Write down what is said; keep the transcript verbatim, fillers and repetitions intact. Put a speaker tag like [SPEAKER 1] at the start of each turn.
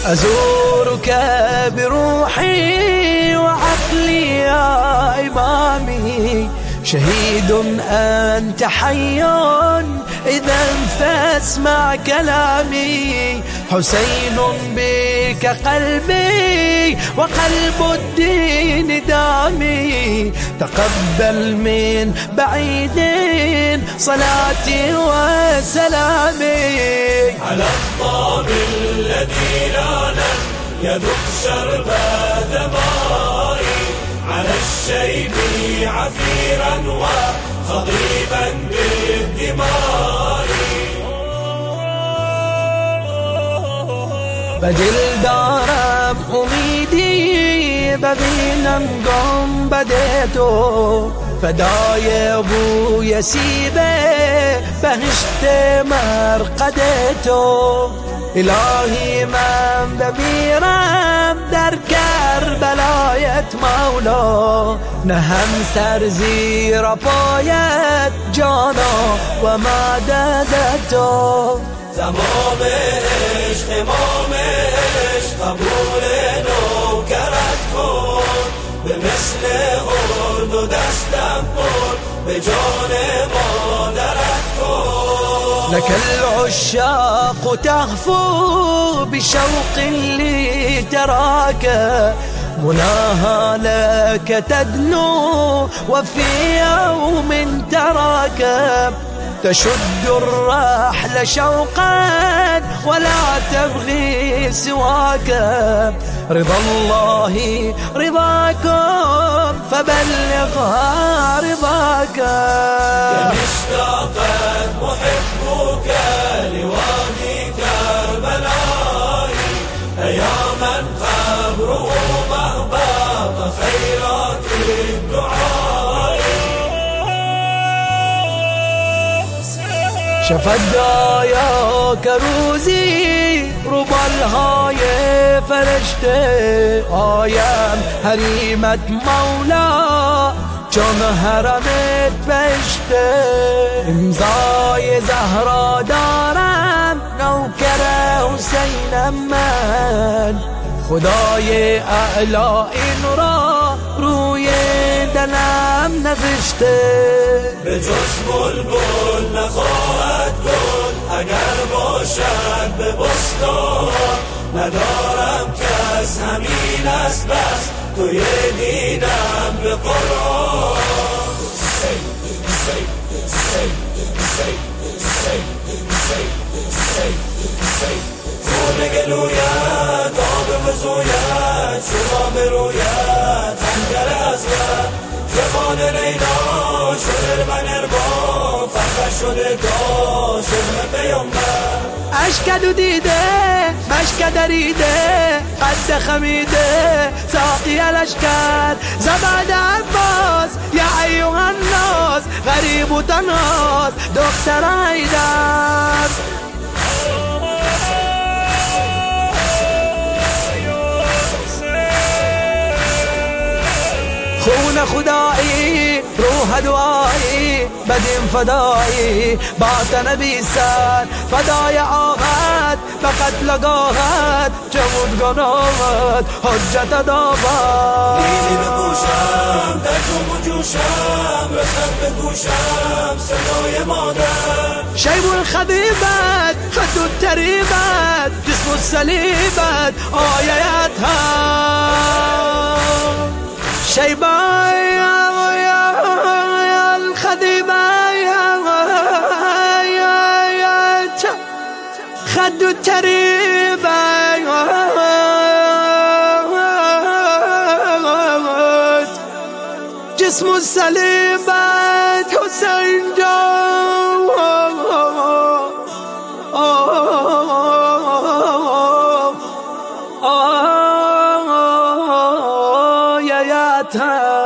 [SPEAKER 1] أزورك بروحي وعقلي يا إمامي، شهيد أنت حي إذا فاسمع كلامي. حسين بك قلبي وقلب الدين دامي، تقبل من بعيد صلاتي وسلامي.
[SPEAKER 2] على الطاب الذي لا لم يذق شربة مائي، على الشيب عفيرا وخضيبا بالدماء.
[SPEAKER 1] بجل دارم امیدی ببینم گم بده تو، فدای بوی سیبه بهشت مرقد تو. الهی من بمیرم در کربلایت مولا، نهم سر زیر پایت جانا و مدد تو.
[SPEAKER 2] تمام عشق امام عشق قبول نوکرت کن، به مثل ارد و دستم پر به جان مادرت کن.
[SPEAKER 1] لك العشاق تهفو بشوق لتراك، مناها لك تدنو وفي يوم تراك. تشد الرحل شوقا ولا تبغي سواك، رضا الله رضاكم فبلغها رضاك.
[SPEAKER 2] كم اشتاقت محبك لوادي كربلاء، أياما قبره مهبط خيرات الدعاء.
[SPEAKER 1] شفت دایاک روزی رو بالهای فرشته، آیم حریمت مولا چون حرمت بشته. امضای زهرا دارم نوکر حسینم من، خدای اعلی این را روی دلم نوشته.
[SPEAKER 2] به جز بلبل نخواهد گل اگر باشد به بستان، ندارم کس همین است بس توی دینم به قرآن. خون گلویت آب وضویت شما به رویت هنگر ازلت، زبان لیلا شده من ارباب فخر شده تا شده پیامبر.
[SPEAKER 1] اشکد و دیده مشک دریده قد خمیده ساقی الاشکد زبد عباس یا ایوه الناس غریب و تناس دختر حیدر. خون خدایی روح دعایی بدیم فدایی باطن بیسر فدای آغت به قتل گاهت جمود گناهت حجت داود.
[SPEAKER 2] دیدی به گوشم در جنب و جوشم رسد به گوشم صدای مادر.
[SPEAKER 1] شیب الخبیبت خد التریبت جسم السلیبت آیت هم شیبای الخدیبت خد التریبت جسم السلیبت حسین جان آیت